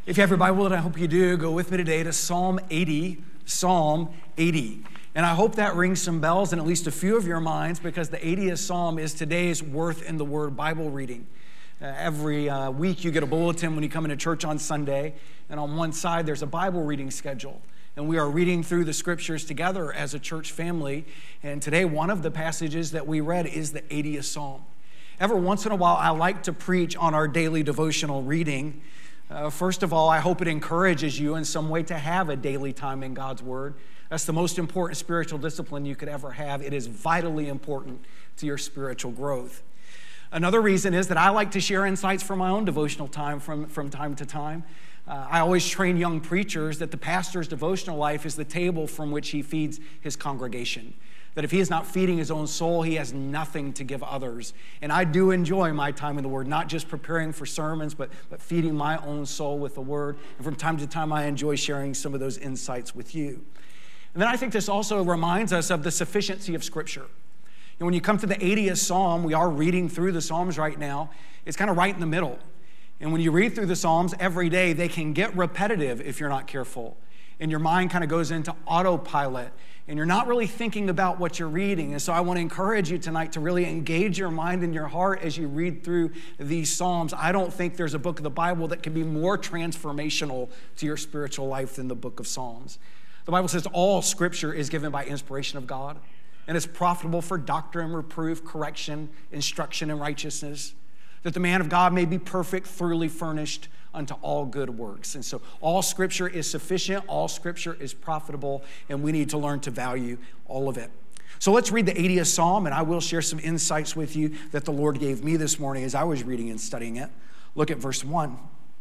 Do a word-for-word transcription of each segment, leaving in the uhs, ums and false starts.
If you have your Bible, and I hope you do, go with me today to Psalm eighty, Psalm eighty. And I hope that rings some bells in at least a few of your minds, because the eightieth Psalm is today's Worth in the Word Bible reading. Uh, every uh, week you get a bulletin when you come into church on Sunday, and on one side there's a Bible reading schedule. And we are reading through the scriptures together as a church family. And today one of the passages that we read is the eightieth Psalm. Every once in a while I like to preach on our daily devotional reading. Uh, first of all, I hope it encourages you in some way to have a daily time in God's Word. That's the most important spiritual discipline you could ever have. It is vitally important to your spiritual growth. Another reason is that I like to share insights from my own devotional time from, from time to time. Uh, I always train young preachers that the pastor's devotional life is the table from which he feeds his congregation. That if he is not feeding his own soul, he has nothing to give others. And I do enjoy my time in the Word, not just preparing for sermons, but, but feeding my own soul with the Word. And from time to time, I enjoy sharing some of those insights with you. And then I think this also reminds us of the sufficiency of Scripture. And when you come to the eightieth Psalm, we are reading through the Psalms right now. It's kind of right in the middle. And when you read through the Psalms every day, they can get repetitive if you're not careful. And your mind kind of goes into autopilot. And you're not really thinking about what you're reading. And so I want to encourage you tonight to really engage your mind and your heart as you read through these Psalms. I don't think there's a book of the Bible that can be more transformational to your spiritual life than the book of Psalms. The Bible says all Scripture is given by inspiration of God, and is profitable for doctrine, reproof, correction, instruction in righteousness, that the man of God may be perfect, thoroughly furnished unto all good works. And so all Scripture is sufficient, all Scripture is profitable, and we need to learn to value all of it. So let's read the eightieth Psalm, and I will share some insights with you that the Lord gave me this morning as I was reading and studying it. Look at verse one.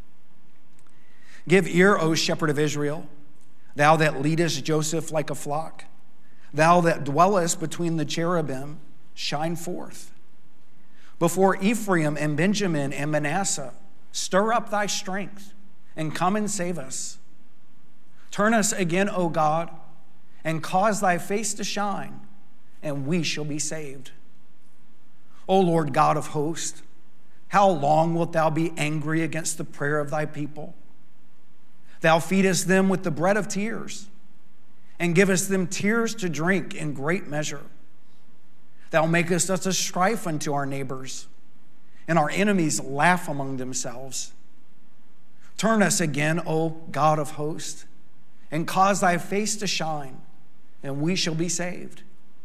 Give ear, O shepherd of Israel, thou that leadest Joseph like a flock, thou that dwellest between the cherubim, shine forth. Before Ephraim and Benjamin and Manasseh, stir up thy strength and come and save us. Turn us again, O God, and cause thy face to shine, and we shall be saved. O Lord God of hosts, how long wilt thou be angry against the prayer of thy people? Thou feedest them with the bread of tears, and givest them tears to drink in great measure. Thou makest us a strife unto our neighbors, and our enemies laugh among themselves. Turn us again, O God of hosts, and cause thy face to shine, and we shall be saved.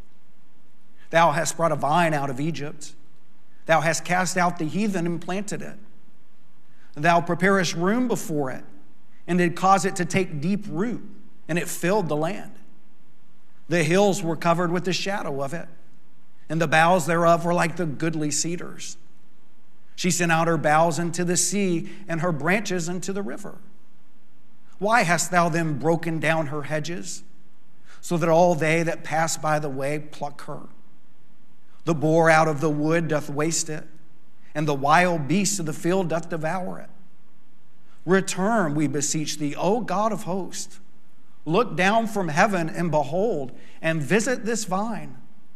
Thou hast brought a vine out of Egypt. Thou hast cast out the heathen and planted it. Thou preparest room before it, and did cause it to take deep root, and it filled the land. The hills were covered with the shadow of it, and the boughs thereof were like the goodly cedars. She sent out her boughs into the sea, and her branches into the river. Why hast thou then broken down her hedges, so that all they that pass by the way pluck her? The boar out of the wood doth waste it, and the wild beast of the field doth devour it. Return, we beseech thee, O God of hosts. Look down from heaven and behold, and visit this vine.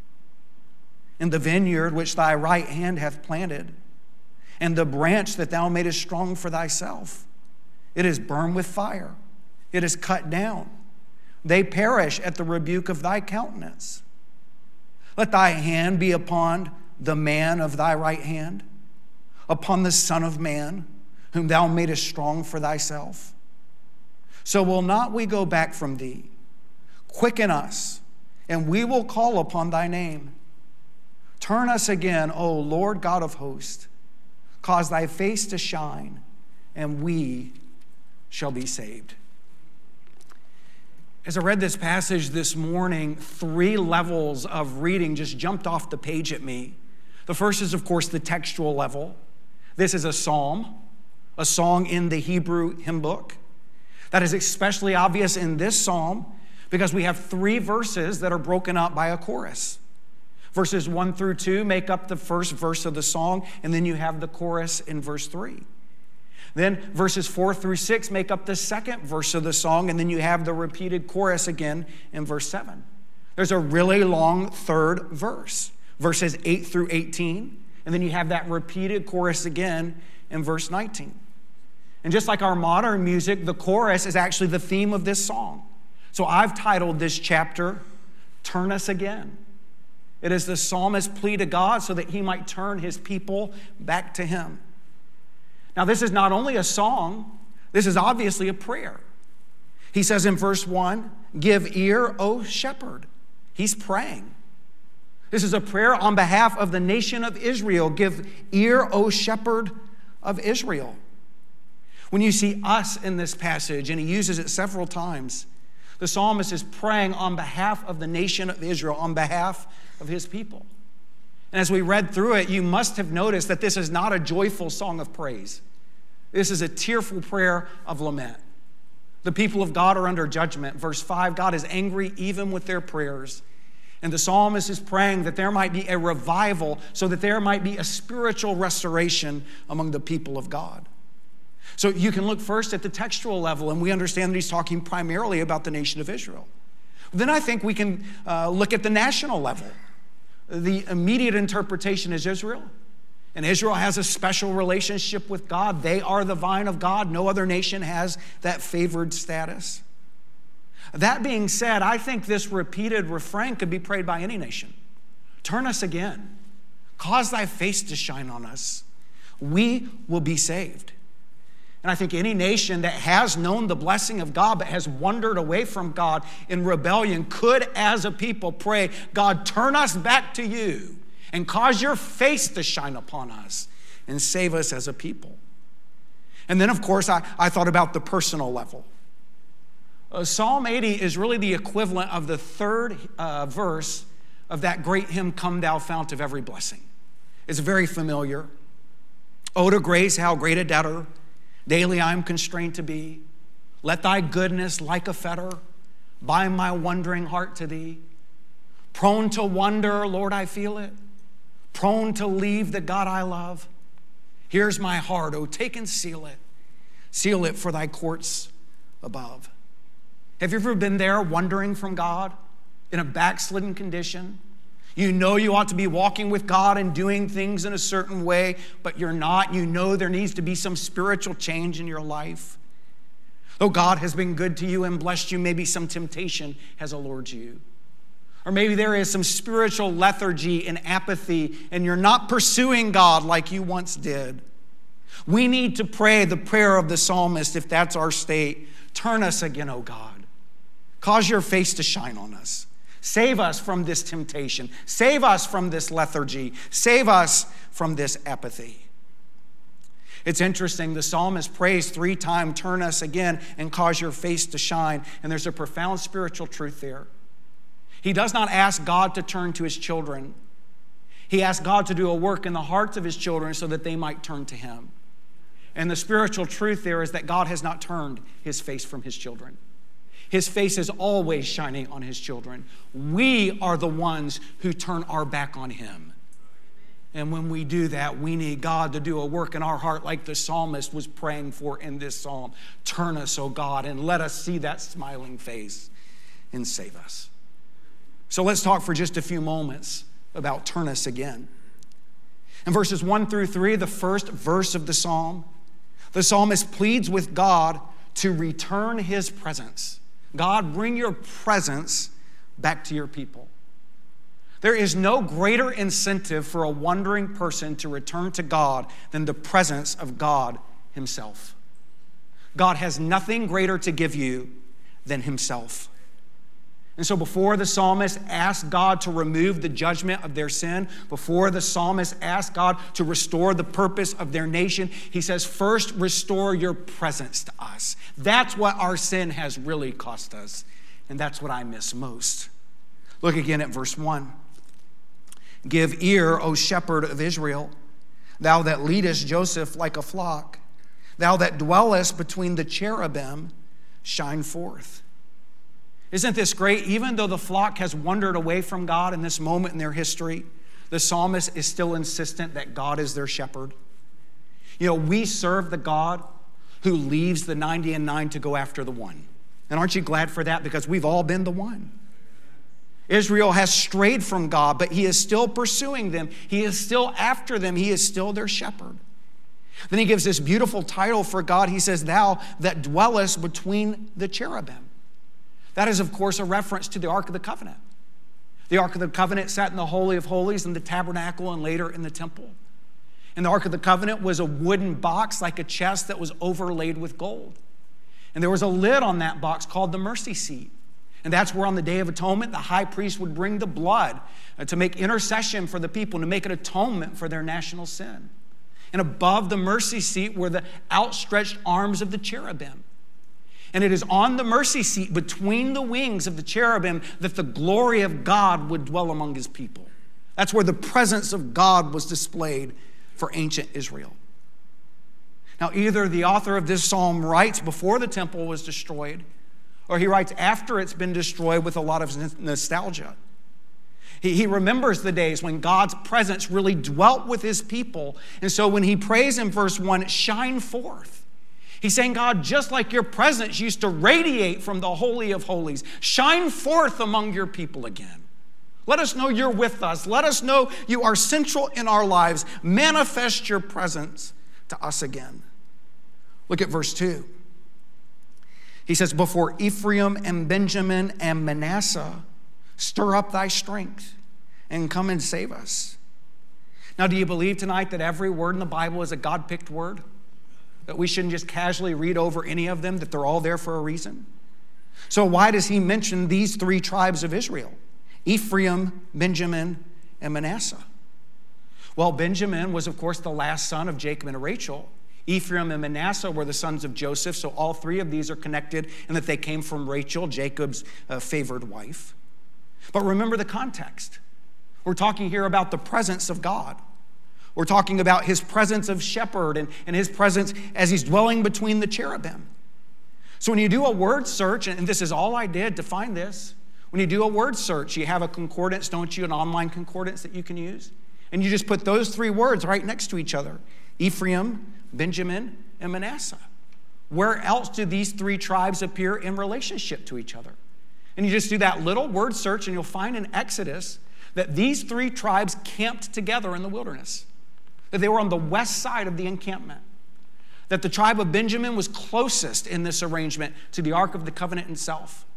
In the vineyard which thy right hand hath planted, and the branch that thou madest strong for thyself. It is burned with fire. It is cut down. They perish at the rebuke of thy countenance. Let thy hand be upon the man of thy right hand, upon the Son of Man, whom thou madest strong for thyself. So will not we go back from thee? Quicken us, and we will call upon thy name. Turn us again, O Lord God of hosts. Cause thy face to shine, and we shall be saved. As I read this passage this morning, three levels of reading just jumped off the page at me. The first is, of course, the textual level. This is a psalm, a song in the Hebrew hymn book. That is especially obvious in this psalm because we have three verses that are broken up by a chorus. Verses one through two make up the first verse of the song, and then you have the chorus in verse three. Then verses four through six make up the second verse of the song, and then you have the repeated chorus again in verse seven. There's a really long third verse, verses eight through eighteen, and then you have that repeated chorus again in verse nineteen. And just like our modern music, the chorus is actually the theme of this song. So I've titled this chapter, Turn Us Again. It is the psalmist's plea to God so that he might turn his people back to him. Now, this is not only a song, this is obviously a prayer. He says in verse one, give ear, O shepherd. He's praying. This is a prayer on behalf of the nation of Israel. Give ear, O shepherd of Israel. When you see us in this passage, and he uses it several times, the psalmist is praying on behalf of the nation of Israel, on behalf of his people. And as we read through it, you must have noticed that this is not a joyful song of praise. This is a tearful prayer of lament. The people of God are under judgment. Verse five, God is angry even with their prayers. And the psalmist is praying that there might be a revival so that there might be a spiritual restoration among the people of God. So you can look first at the textual level, and we understand that he's talking primarily about the nation of Israel. Then I think we can uh, look at the national level. The immediate interpretation is Israel. And Israel has a special relationship with God. They are the vine of God. No other nation has that favored status. That being said, I think this repeated refrain could be prayed by any nation. Turn us again. Cause thy face to shine on us. We will be saved. And I think any nation that has known the blessing of God but has wandered away from God in rebellion could, as a people, pray, God, turn us back to you and cause your face to shine upon us and save us as a people. And then, of course, I, I thought about the personal level. Uh, Psalm eighty is really the equivalent of the third uh, verse of that great hymn, Come Thou Fount of Every Blessing. It's very familiar. Oh, to grace, how great a debtor daily I am constrained to be. Let thy goodness like a fetter bind my wondering heart to thee. Prone to wonder, Lord, I feel it. Prone to leave the God I love. Here's my heart, oh, take and seal it. Seal it for thy courts above. Have you ever been there wandering from God in a backslidden condition? You know you ought to be walking with God and doing things in a certain way, but you're not. You know there needs to be some spiritual change in your life. Though God has been good to you and blessed you, maybe some temptation has allured you. Or maybe there is some spiritual lethargy and apathy, and you're not pursuing God like you once did. We need to pray the prayer of the psalmist if that's our state. Turn us again, O God. Cause your face to shine on us. Save us from this temptation. Save us from this lethargy. Save us from this apathy. It's interesting, the psalmist prays three times, turn us again and cause your face to shine. And there's a profound spiritual truth there. He does not ask God to turn to his children. He asks God to do a work in the hearts of his children so that they might turn to him. And the spiritual truth there is that God has not turned his face from his children. His face is always shining on his children. We are the ones who turn our back on him. And when we do that, we need God to do a work in our heart like the psalmist was praying for in this psalm. Turn us, O God, and let us see that smiling face and save us. So let's talk for just a few moments about turn us again. In verses one through three, the first verse of the psalm, the psalmist pleads with God to return his presence. God, bring your presence back to your people. There is no greater incentive for a wandering person to return to God than the presence of God himself. God has nothing greater to give you than himself. And so before the psalmist asked God to remove the judgment of their sin, before the psalmist asked God to restore the purpose of their nation, he says, first restore your presence to us. That's what our sin has really cost us. And that's what I miss most. Look again at verse one. Give ear, O shepherd of Israel, thou that leadest Joseph like a flock, thou that dwellest between the cherubim, shine forth. Isn't this great? Even though the flock has wandered away from God in this moment in their history, the psalmist is still insistent that God is their shepherd. You know, we serve the God who leaves the ninety and nine to go after the one. And aren't you glad for that? Because we've all been the one. Israel has strayed from God, but he is still pursuing them. He is still after them. He is still their shepherd. Then he gives this beautiful title for God. He says, thou that dwellest between the cherubim. That is, of course, a reference to the Ark of the Covenant. The Ark of the Covenant sat in the Holy of Holies in the tabernacle and later in the temple. And the Ark of the Covenant was a wooden box like a chest that was overlaid with gold. And there was a lid on that box called the mercy seat. And that's where on the Day of Atonement, the high priest would bring the blood to make intercession for the people, to make an atonement for their national sin. And above the mercy seat were the outstretched arms of the cherubim. And it is on the mercy seat between the wings of the cherubim that the glory of God would dwell among his people. That's where the presence of God was displayed for ancient Israel. Now, either the author of this psalm writes before the temple was destroyed, or he writes after it's been destroyed with a lot of nostalgia. He, he remembers the days when God's presence really dwelt with his people. And so when he prays in verse one, shine forth. He's saying, God, just like your presence used to radiate from the Holy of Holies, shine forth among your people again. Let us know you're with us. Let us know you are central in our lives. Manifest your presence to us again. Look at verse two. He says, before Ephraim and Benjamin and Manasseh, stir up thy strength and come and save us. Now, do you believe tonight that every word in the Bible is a God-picked word? That we shouldn't just casually read over any of them, that they're all there for a reason? So why does he mention these three tribes of Israel? Ephraim, Benjamin, and Manasseh. Well, Benjamin was, of course, the last son of Jacob and Rachel. Ephraim and Manasseh were the sons of Joseph, so all three of these are connected in that they came from Rachel, Jacob's uh, favored wife. But remember the context. We're talking here about the presence of God. We're talking about his presence of shepherd and, and his presence as he's dwelling between the cherubim. So when you do a word search, and this is all I did to find this, when you do a word search, you have a concordance, don't you, an online concordance that you can use? And you just put those three words right next to each other, Ephraim, Benjamin, and Manasseh. Where else do these three tribes appear in relationship to each other? And you just do that little word search and you'll find in Exodus that these three tribes camped together in the wilderness. That they were on the west side of the encampment. That the tribe of Benjamin was closest in this arrangement to the Ark of the Covenant itself.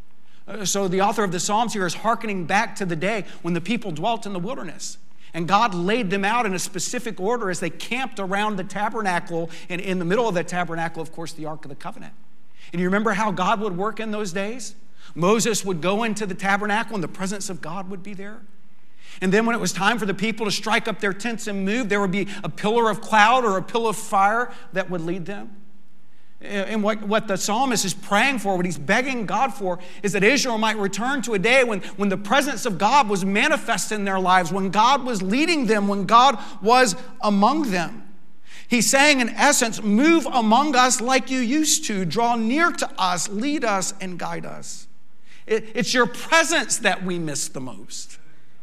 So the author of the Psalms here is hearkening back to the day when the people dwelt in the wilderness. And God laid them out in a specific order as they camped around the tabernacle, and in the middle of the tabernacle, of course, the Ark of the Covenant. And you remember how God would work in those days? Moses would go into the tabernacle and the presence of God would be there. And then when it was time for the people to strike up their tents and move, there would be a pillar of cloud or a pillar of fire that would lead them. And what, what the psalmist is praying for, what he's begging God for, is that Israel might return to a day when, when the presence of God was manifest in their lives, when God was leading them, when God was among them. He's saying, in essence, move among us like you used to. Draw near to us, lead us, and guide us. It, it's your presence that we miss the most.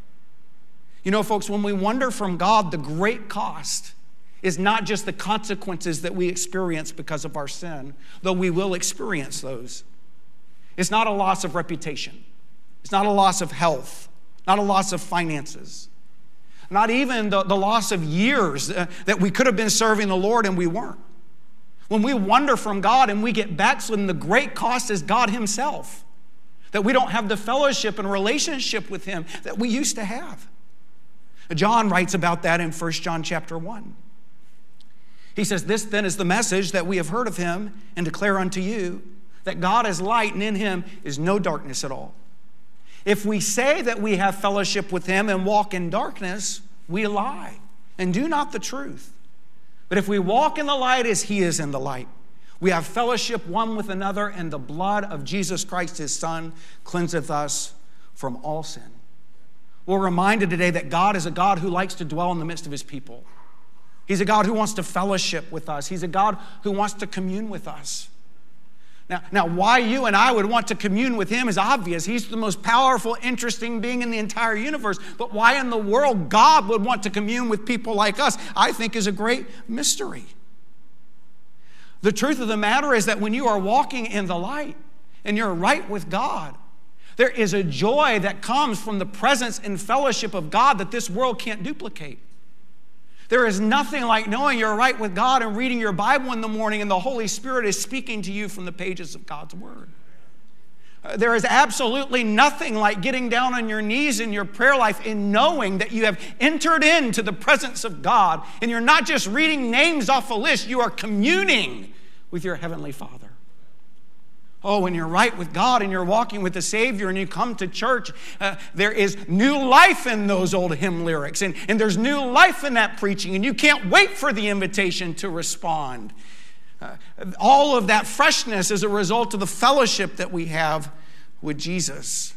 You know, folks, when we wander from God, the great cost is not just the consequences that we experience because of our sin, though we will experience those. It's not a loss of reputation. It's not a loss of health, not a loss of finances, not even the, the loss of years uh, that we could have been serving the Lord and we weren't. When we wander from God and we get backslidden, the great cost is God himself, that we don't have the fellowship and relationship with him that we used to have. John writes about that in First John chapter one. He says, this then is the message that we have heard of him and declare unto you, that God is light and in him is no darkness at all. If we say that we have fellowship with him and walk in darkness, we lie and do not the truth. But if we walk in the light as he is in the light, we have fellowship one with another, and the blood of Jesus Christ his Son cleanseth us from all sin. We're reminded today that God is a God who likes to dwell in the midst of his people. He's a God who wants to fellowship with us. He's a God who wants to commune with us. Now, now, why you and I would want to commune with him is obvious. He's the most powerful, interesting being in the entire universe. But why in the world God would want to commune with people like us, I think is a great mystery. The truth of the matter is that when you are walking in the light and you're right with God, there is a joy that comes from the presence and fellowship of God that this world can't duplicate. There is nothing like knowing you're right with God and reading your Bible in the morning and the Holy Spirit is speaking to you from the pages of God's Word. Uh, there is absolutely nothing like getting down on your knees in your prayer life and knowing that you have entered into the presence of God and you're not just reading names off a list, you are communing with your Heavenly Father. Oh, when you're right with God and you're walking with the Savior and you come to church, uh, there is new life in those old hymn lyrics. And, and there's new life in that preaching. And you can't wait for the invitation to respond. Uh, all of that freshness is a result of the fellowship that we have with Jesus.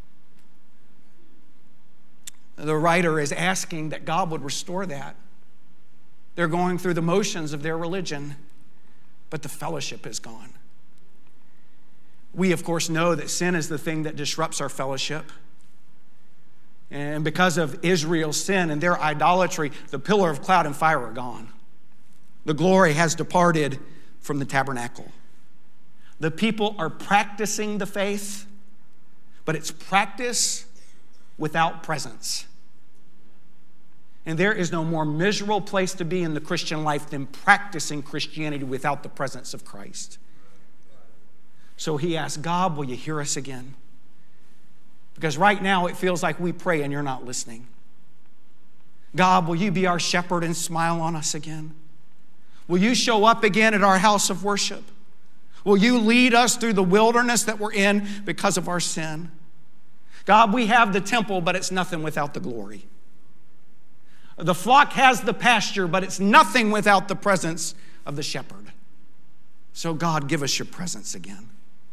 The writer is asking that God would restore that. They're going through the motions of their religion, but the fellowship is gone. We, of course, know that sin is the thing that disrupts our fellowship. And because of Israel's sin and their idolatry, the pillar of cloud and fire are gone. The glory has departed from the tabernacle. The people are practicing the faith, but it's practice without presence. And there is no more miserable place to be in the Christian life than practicing Christianity without the presence of Christ. So he asked, God, will you hear us again? Because right now it feels like we pray and you're not listening. God, will you be our shepherd and smile on us again? Will you show up again at our house of worship? Will you lead us through the wilderness that we're in because of our sin? God, we have the temple, but it's nothing without the glory. The flock has the pasture, but it's nothing without the presence of the shepherd. So God, give us your presence again.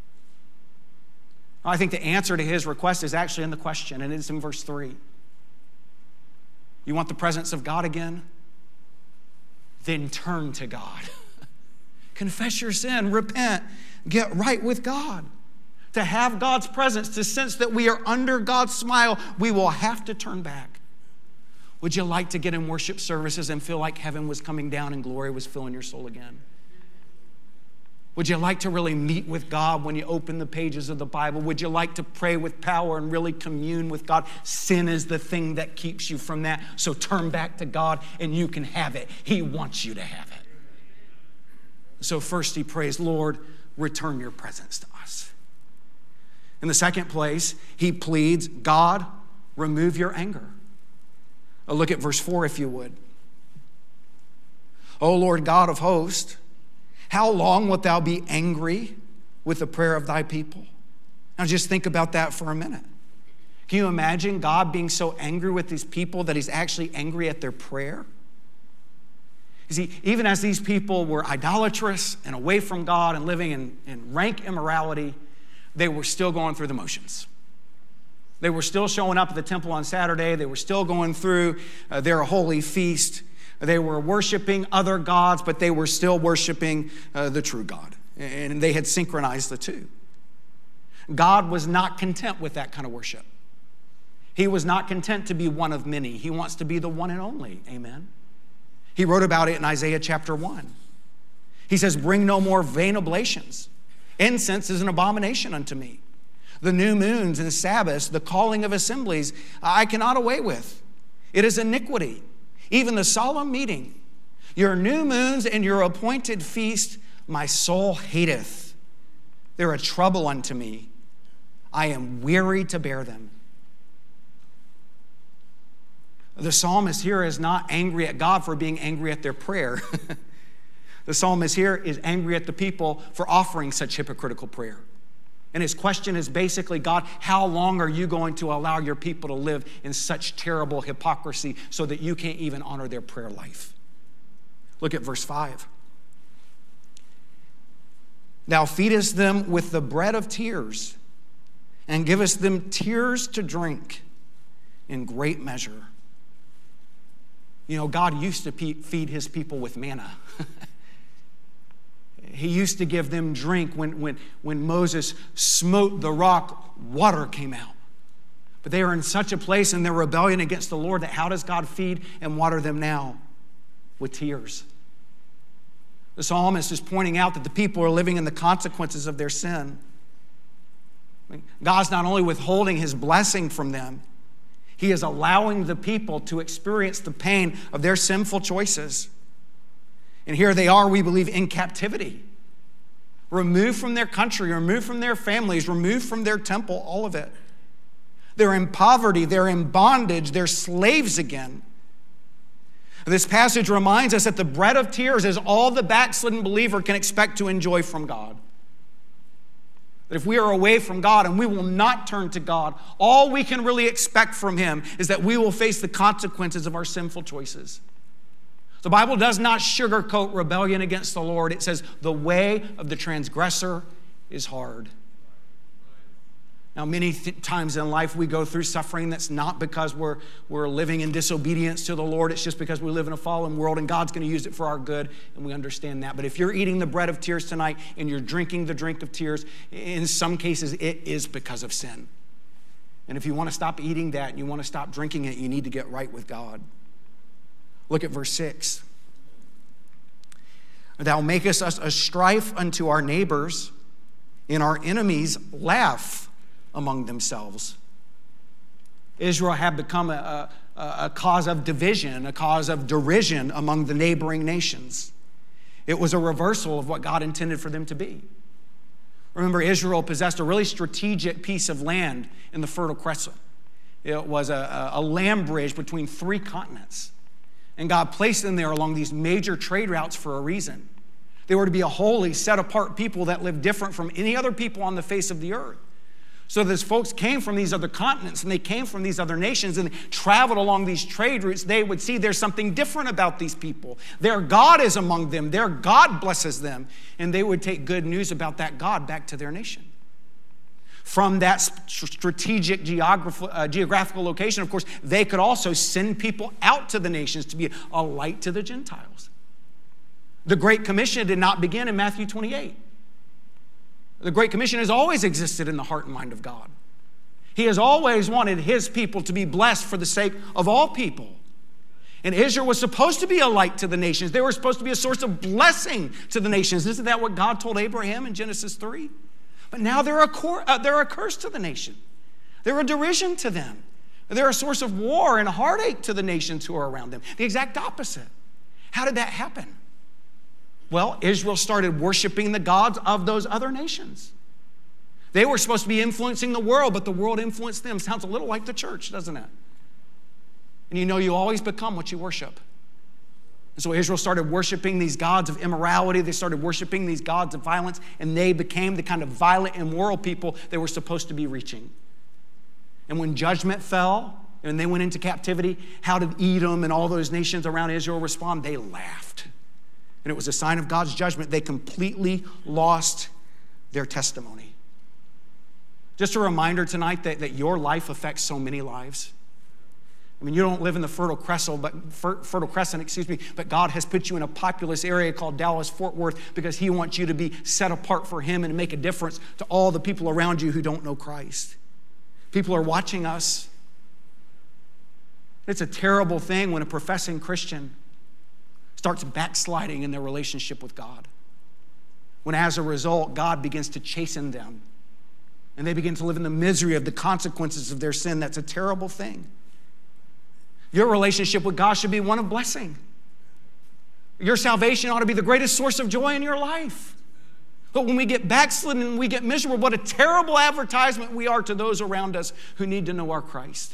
I think the answer to his request is actually in the question, and it's in verse three. You want the presence of God again? Then turn to God. Confess your sin, repent, get right with God. To have God's presence, to sense that we are under God's smile, we will have to turn back. Would you like to get in worship services and feel like heaven was coming down and glory was filling your soul again? Would you like to really meet with God when you open the pages of the Bible? Would you like to pray with power and really commune with God? Sin is the thing that keeps you from that. So turn back to God and you can have it. He wants you to have it. So first he prays, Lord, return your presence to us. In the second place, he pleads, God, remove your anger. Oh, look at verse four if you would. O Lord God of hosts, how long wilt thou be angry with the prayer of thy people? Now just think about that for a minute. Can you imagine God being so angry with these people that he's actually angry at their prayer? You see, even as these people were idolatrous and away from God and living in, in rank immorality, they were still going through the motions. They were still showing up at the temple on Saturday. They were still going through uh, their holy feast. They were worshiping other gods, but they were still worshiping uh, the true God. And they had synchronized the two. God was not content with that kind of worship. He was not content to be one of many. He wants to be the one and only. Amen. He wrote about it in Isaiah chapter one. He says, bring no more vain oblations. Incense is an abomination unto me. The new moons and Sabbaths, the calling of assemblies, I cannot away with. It is iniquity. Even the solemn meeting, your new moons and your appointed feast, my soul hateth. They're a trouble unto me. I am weary to bear them. The psalmist here is not angry at God for being angry at their prayer. The psalmist here is angry at the people for offering such hypocritical prayer. And his question is basically, God, how long are you going to allow your people to live in such terrible hypocrisy so that you can't even honor their prayer life? Look at verse five. Thou feedest them with the bread of tears and givest them tears to drink in great measure. You know, God used to feed his people with manna. He used to give them drink. When, when, when Moses smote the rock, water came out. But they are in such a place in their rebellion against the Lord that how does God feed and water them now? With tears. The psalmist is pointing out that the people are living in the consequences of their sin. God's not only withholding his blessing from them, He is allowing the people to experience the pain of their sinful choices. And here they are, we believe, in captivity. Removed from their country, removed from their families, removed from their temple, all of it. They're in poverty, they're in bondage, they're slaves again. This passage reminds us that the bread of tears is all the backslidden believer can expect to enjoy from God. That if we are away from God and we will not turn to God, all we can really expect from Him is that we will face the consequences of our sinful choices. The Bible does not sugarcoat rebellion against the Lord. It says the way of the transgressor is hard. Now, many th- times in life we go through suffering that's not because we're, we're living in disobedience to the Lord. It's just because we live in a fallen world and God's going to use it for our good, and we understand that. But if you're eating the bread of tears tonight and you're drinking the drink of tears, in some cases it is because of sin. And if you want to stop eating that and you want to stop drinking it, you need to get right with God. Look at verse six. Thou makest us a strife unto our neighbors, and our enemies laugh among themselves. Israel had become a, a, a cause of division, a cause of derision among the neighboring nations. It was a reversal of what God intended for them to be. Remember, Israel possessed a really strategic piece of land in the Fertile Crescent. It was a, a land bridge between three continents. And God placed them there along these major trade routes for a reason. They were to be a holy, set-apart people that lived different from any other people on the face of the earth. So these folks came from these other continents and they came from these other nations and they traveled along these trade routes. They would see there's something different about these people. Their God is among them. Their God blesses them. And they would take good news about that God back to their nation. From that strategic geograph- uh, geographical location, of course, they could also send people out to the nations to be a light to the Gentiles. The Great Commission did not begin in Matthew twenty-eight. The Great Commission has always existed in the heart and mind of God. He has always wanted His people to be blessed for the sake of all people. And Israel was supposed to be a light to the nations. They were supposed to be a source of blessing to the nations. Isn't that what God told Abraham in Genesis three? But now they're a, cor- uh, they're a curse to the nation. They're a derision to them. They're a source of war and heartache to the nations who are around them. The exact opposite. How did that happen? Well, Israel started worshiping the gods of those other nations. They were supposed to be influencing the world, but the world influenced them. Sounds a little like the church, doesn't it? And you know, you always become what you worship. And so Israel started worshiping these gods of immorality. They started worshiping these gods of violence, and they became the kind of violent, immoral people they were supposed to be reaching. And when judgment fell, and they went into captivity, how did Edom and all those nations around Israel respond? They laughed. And it was a sign of God's judgment. They completely lost their testimony. Just a reminder tonight that, that your life affects so many lives. I mean, you don't live in the Fertile Crescent, but Fertile Crescent, excuse me, but God has put you in a populous area called Dallas-Fort Worth because He wants you to be set apart for Him and make a difference to all the people around you who don't know Christ. People are watching us. It's a terrible thing when a professing Christian starts backsliding in their relationship with God. When as a result, God begins to chasten them and they begin to live in the misery of the consequences of their sin. That's a terrible thing. Your relationship with God should be one of blessing. Your salvation ought to be the greatest source of joy in your life. But when we get backslidden and we get miserable, what a terrible advertisement we are to those around us who need to know our Christ.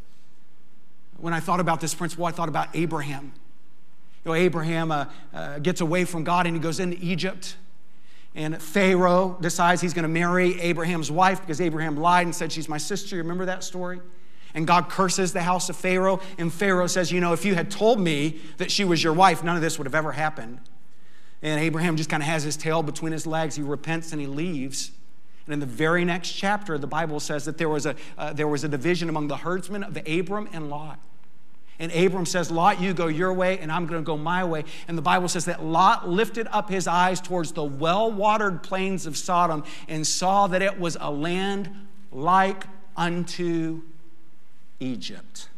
When I thought about this principle, I thought about Abraham. You know, Abraham uh, uh, gets away from God and he goes into Egypt. And Pharaoh decides he's going to marry Abraham's wife because Abraham lied and said, she's my sister. You remember that story? And God curses the house of Pharaoh. And Pharaoh says, you know, if you had told me that she was your wife, none of this would have ever happened. And Abraham just kind of has his tail between his legs. He repents and he leaves. And in the very next chapter, the Bible says that there was a, uh, there was a division among the herdsmen of Abram and Lot. And Abram says, Lot, you go your way, and I'm going to go my way. And the Bible says that Lot lifted up his eyes towards the well-watered plains of Sodom and saw that it was a land like unto Egypt.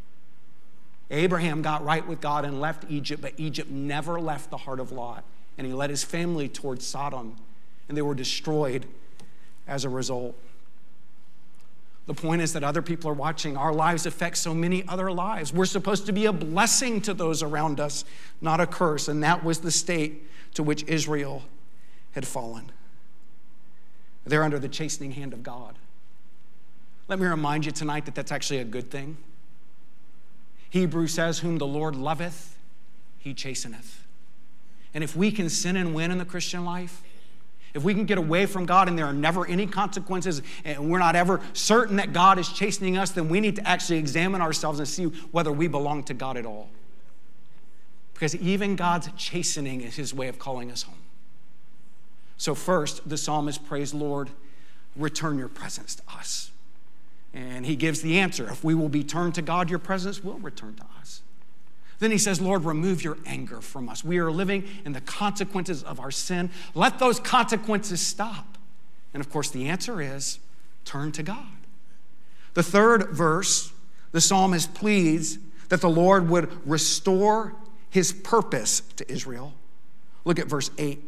Abraham got right with God and left Egypt, but Egypt never left the heart of Lot. And he led his family towards Sodom, and they were destroyed as a result. The point is that other people are watching. Our lives affect so many other lives. We're supposed to be a blessing to those around us, not a curse. And that was the state to which Israel had fallen. They're under the chastening hand of God. Let me remind you tonight that that's actually a good thing. Hebrews says, whom the Lord loveth, he chasteneth. And if we can sin and win in the Christian life, if we can get away from God and there are never any consequences and we're not ever certain that God is chastening us, then we need to actually examine ourselves and see whether we belong to God at all. Because even God's chastening is his way of calling us home. So first, the psalmist prays, Lord, return your presence to us. And he gives the answer. If we will be turned to God, your presence will return to us. Then he says, Lord, remove your anger from us. We are living in the consequences of our sin. Let those consequences stop. And of course, the answer is turn to God. The third verse, the psalmist pleads that the Lord would restore his purpose to Israel. Look at verse eight.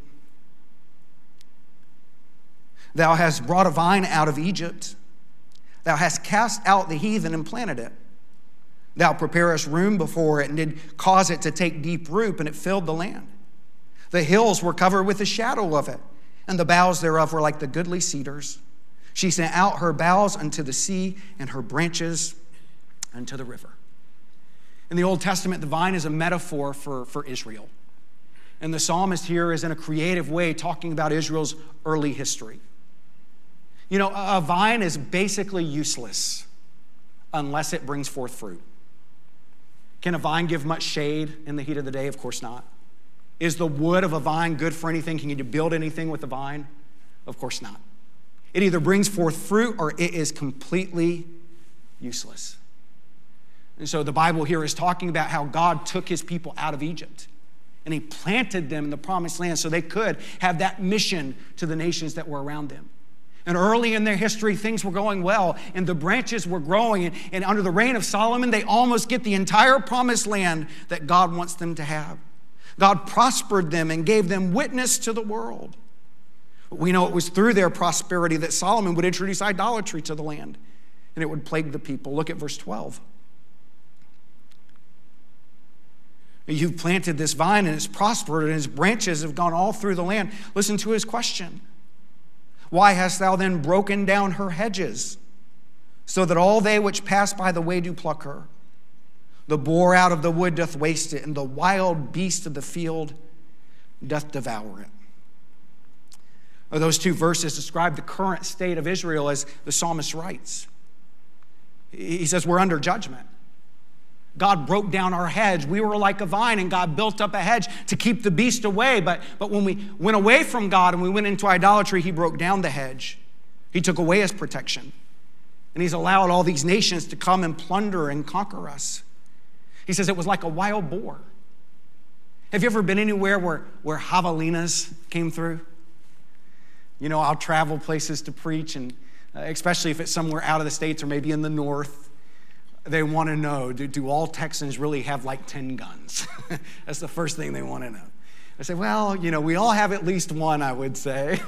Thou hast brought a vine out of Egypt. Thou hast cast out the heathen and planted it. Thou preparest room before it and did cause it to take deep root, and it filled the land. The hills were covered with the shadow of it, and the boughs thereof were like the goodly cedars. She sent out her boughs unto the sea, and her branches unto the river. In the Old Testament, the vine is a metaphor for, for Israel. And the psalmist here is in a creative way talking about Israel's early history. You know, a vine is basically useless unless it brings forth fruit. Can a vine give much shade in the heat of the day? Of course not. Is the wood of a vine good for anything? Can you build anything with a vine? Of course not. It either brings forth fruit or it is completely useless. And so the Bible here is talking about how God took his people out of Egypt and he planted them in the promised land so they could have that mission to the nations that were around them. And early in their history, things were going well, and the branches were growing. And, and under the reign of Solomon, they almost get the entire promised land that God wants them to have. God prospered them and gave them witness to the world. We know it was through their prosperity that Solomon would introduce idolatry to the land, and it would plague the people. Look at verse twelve. You've planted this vine, and it's prospered, and its branches have gone all through the land. Listen to his question. Why hast thou then broken down her hedges, so that all they which pass by the way do pluck her? The boar out of the wood doth waste it, and the wild beast of the field doth devour it. Those two verses describe the current state of Israel as the psalmist writes. He says we're under judgment. God broke down our hedge. We were like a vine, and God built up a hedge to keep the beast away. But, but when we went away from God and we went into idolatry, he broke down the hedge. He took away his protection. And he's allowed all these nations to come and plunder and conquer us. He says it was like a wild boar. Have you ever been anywhere where, where javelinas came through? You know, I'll travel places to preach, and uh, especially if it's somewhere out of the States or maybe in the north. They want to know, do, do all Texans really have like ten guns? That's the first thing they want to know. I say, well, you know, we all have at least one, I would say.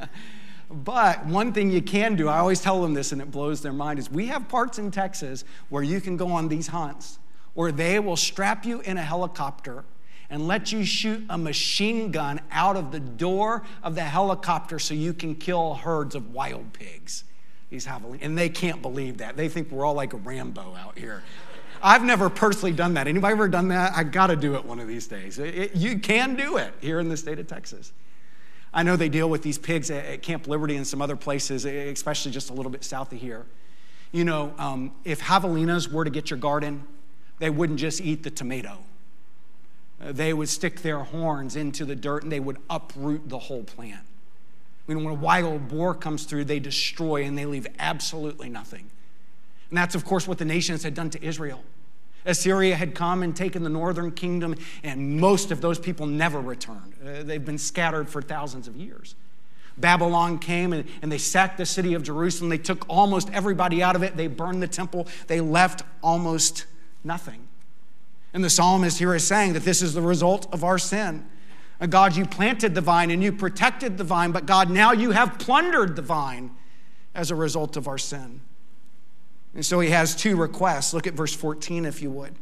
But one thing you can do, I always tell them this and it blows their mind, is we have parts in Texas where you can go on these hunts where they will strap you in a helicopter and let you shoot a machine gun out of the door of the helicopter so you can kill herds of wild pigs. These javelinas, and they can't believe that. They think we're all like a Rambo out here. I've never personally done that. Anybody ever done that? I got to do it one of these days. It, it, you can do it here in the state of Texas. I know they deal with these pigs at, at Camp Liberty and some other places, especially just a little bit south of here. You know, um, if javelinas were to get your garden, they wouldn't just eat the tomato. Uh, they would stick their horns into the dirt and they would uproot the whole plant. When a wild boar comes through, they destroy and they leave absolutely nothing. And that's, of course, what the nations had done to Israel. Assyria had come and taken the northern kingdom, and most of those people never returned. Uh, they've been scattered for thousands of years. Babylon came and, and they sacked the city of Jerusalem. They took almost everybody out of it. They burned the temple. They left almost nothing. And the psalmist here is saying that this is the result of our sin. And God, you planted the vine and you protected the vine, but God, now you have plundered the vine as a result of our sin. And so he has two requests. Look at verse fourteen, if you would.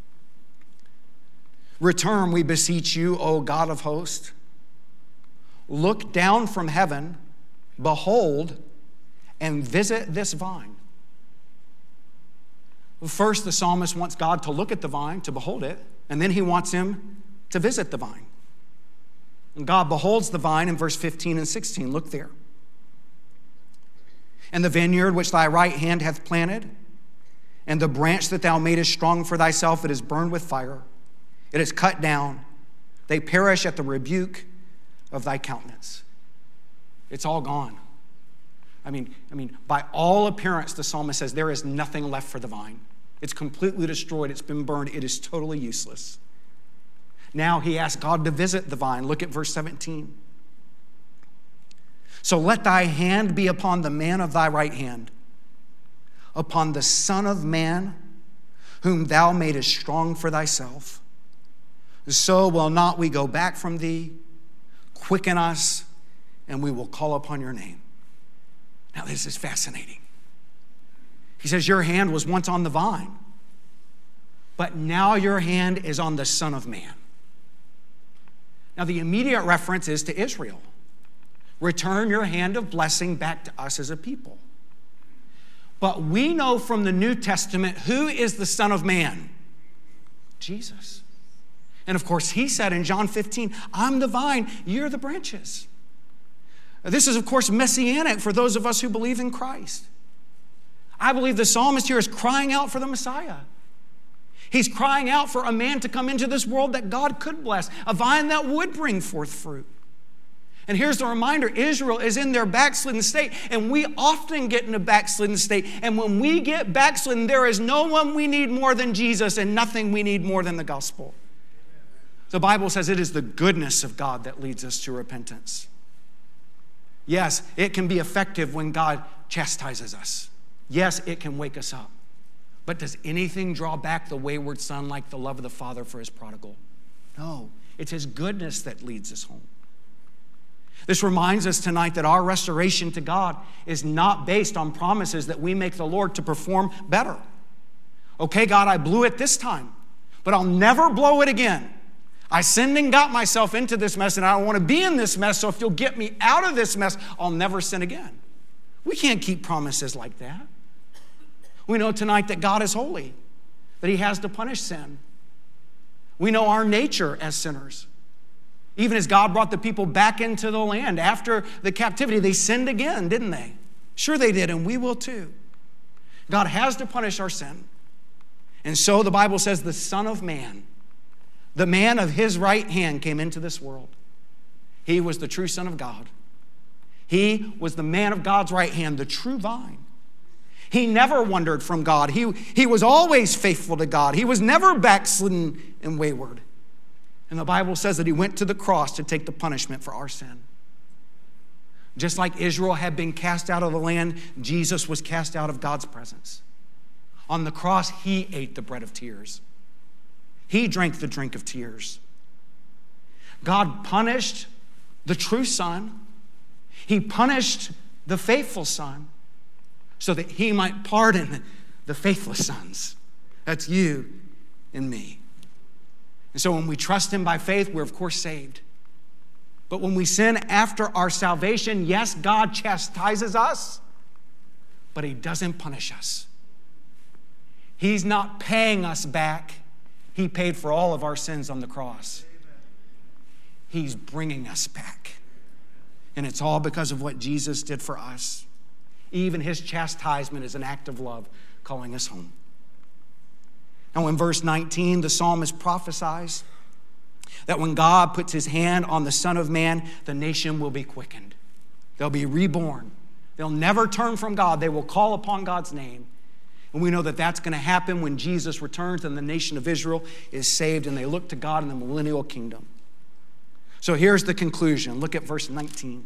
Return, we beseech you, O God of hosts. Look down from heaven, behold, and visit this vine. First, the psalmist wants God to look at the vine, to behold it, and then he wants him to visit the vine. And God beholds the vine in verse fifteen and sixteen. Look there. And the vineyard which thy right hand hath planted, and the branch that thou madest strong for thyself, it is burned with fire. It is cut down. They perish at the rebuke of thy countenance. It's all gone. I mean, I mean, by all appearance, the psalmist says there is nothing left for the vine. It's completely destroyed. It's been burned. It is totally useless. Now he asks God to visit the vine. Look at verse seventeen. So let thy hand be upon the man of thy right hand, upon the Son of Man, whom thou madest strong for thyself. So will not we go back from thee. Quicken us, and we will call upon your name. Now this is fascinating. He says, your hand was once on the vine, but now your hand is on the Son of Man. Now the immediate reference is to Israel. Return your hand of blessing back to us as a people. But we know from the New Testament who is the Son of Man? Jesus. And of course, he said in John fifteen, I'm the vine, you're the branches. This is, of course, messianic for those of us who believe in Christ. I believe the psalmist here is crying out for the Messiah. He's crying out for a man to come into this world that God could bless, a vine that would bring forth fruit. And here's the reminder, Israel is in their backslidden state, and we often get in a backslidden state. And when we get backslidden, there is no one we need more than Jesus and nothing we need more than the gospel. The Bible says it is the goodness of God that leads us to repentance. Yes, it can be effective when God chastises us. Yes, it can wake us up. But does anything draw back the wayward son like the love of the Father for his prodigal? No, it's his goodness that leads us home. This reminds us tonight that our restoration to God is not based on promises that we make the Lord to perform better. Okay, God, I blew it this time, but I'll never blow it again. I sinned and got myself into this mess, and I don't want to be in this mess, so if you'll get me out of this mess, I'll never sin again. We can't keep promises like that. We know tonight that God is holy, that he has to punish sin. We know our nature as sinners. Even as God brought the people back into the land after the captivity, they sinned again, didn't they? Sure they did, and we will too. God has to punish our sin. And so the Bible says the Son of Man, the man of his right hand, came into this world. He was the true Son of God. He was the man of God's right hand, the true vine. He never wandered from God. He, he was always faithful to God. He was never backslidden and wayward. And the Bible says that he went to the cross to take the punishment for our sin. Just like Israel had been cast out of the land, Jesus was cast out of God's presence. On the cross, he ate the bread of tears. He drank the drink of tears. God punished the true Son. He punished the faithful Son so that he might pardon the faithless sons. That's you and me. And so when we trust him by faith, we're of course saved. But when we sin after our salvation, yes, God chastises us, but he doesn't punish us. He's not paying us back. He paid for all of our sins on the cross. He's bringing us back. And it's all because of what Jesus did for us. Even his chastisement is an act of love, calling us home. Now in verse nineteen, the psalmist prophesies that when God puts his hand on the Son of Man, the nation will be quickened. They'll be reborn. They'll never turn from God. They will call upon God's name. And we know that that's going to happen when Jesus returns and the nation of Israel is saved and they look to God in the millennial kingdom. So here's the conclusion. Look at verse nineteen.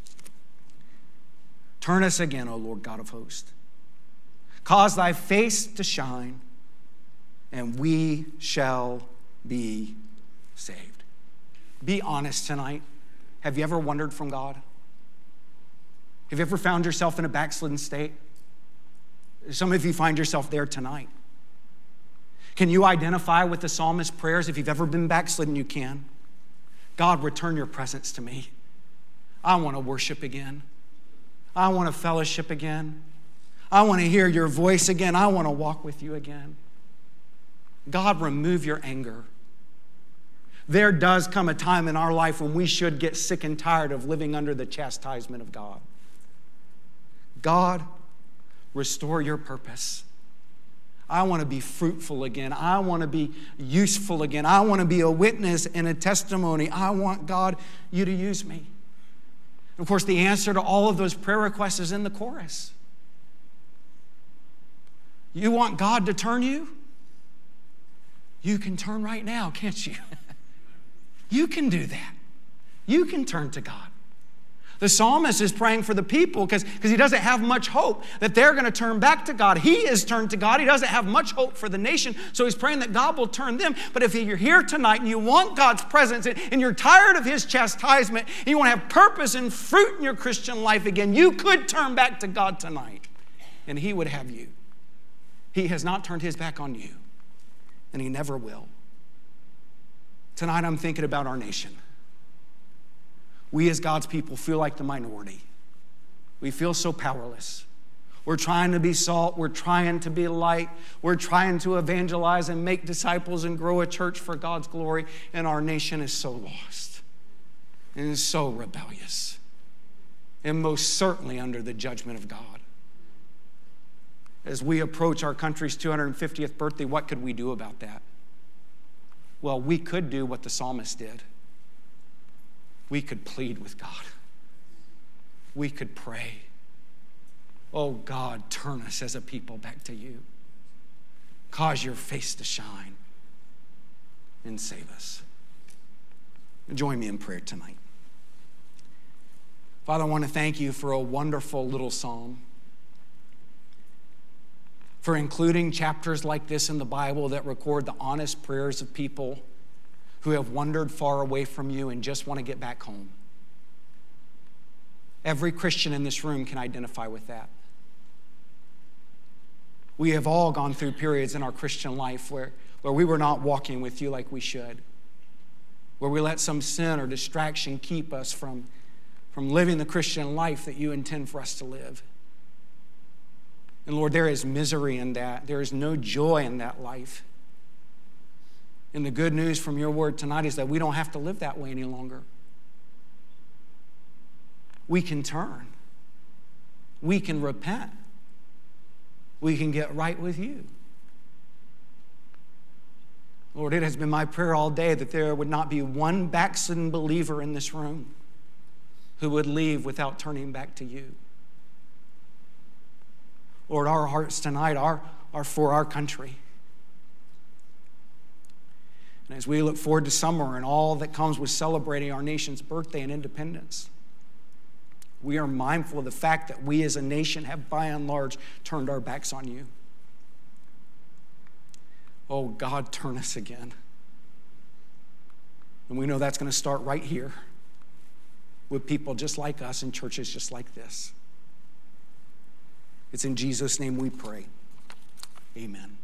Turn us again, O Lord God of hosts. Cause thy face to shine, and we shall be saved. Be honest tonight. Have you ever wandered from God? Have you ever found yourself in a backslidden state? Some of you find yourself there tonight. Can you identify with the psalmist's prayers? If you've ever been backslidden, you can. God, return your presence to me. I want to worship again. I want to fellowship again. I want to hear your voice again. I want to walk with you again. God, remove your anger. There does come a time in our life when we should get sick and tired of living under the chastisement of God. God, restore your purpose. I want to be fruitful again. I want to be useful again. I want to be a witness and a testimony. I want, God, you to use me. And of course, the answer to all of those prayer requests is in the chorus. You want God to turn you? You can turn right now, can't you? You can do that. You can turn to God. The psalmist is praying for the people because he doesn't have much hope that they're going to turn back to God. He is turned to God. He doesn't have much hope for the nation, so he's praying that God will turn them. But if you're here tonight and you want God's presence and you're tired of his chastisement and you want to have purpose and fruit in your Christian life again, you could turn back to God tonight, and he would have you. He has not turned his back on you, and he never will. Tonight I'm thinking about our nation. We as God's people feel like the minority. We feel so powerless. We're trying to be salt. We're trying to be light. We're trying to evangelize and make disciples and grow a church for God's glory. And our nation is so lost and is so rebellious and most certainly under the judgment of God. As we approach our country's two hundred fiftieth birthday, what could we do about that? Well, we could do what the psalmist did. We could plead with God. We could pray. Oh God, turn us as a people back to you. Cause your face to shine and save us. Join me in prayer tonight. Father, I want to thank you for a wonderful little psalm, for including chapters like this in the Bible that record the honest prayers of people who have wandered far away from you and just want to get back home. Every Christian in this room can identify with that. We have all gone through periods in our Christian life where, where we were not walking with you like we should, where we let some sin or distraction keep us from, from living the Christian life that you intend for us to live. And Lord, there is misery in that. There is no joy in that life. And the good news from your word tonight is that we don't have to live that way any longer. We can turn. We can repent. We can get right with you. Lord, it has been my prayer all day that there would not be one backslidden believer in this room who would leave without turning back to you. Lord, our hearts tonight are, are for our country. And as we look forward to summer and all that comes with celebrating our nation's birthday and independence, we are mindful of the fact that we as a nation have by and large turned our backs on you. Oh God, turn us again. And we know that's going to start right here with people just like us in churches just like this. It's in Jesus' name we pray. Amen.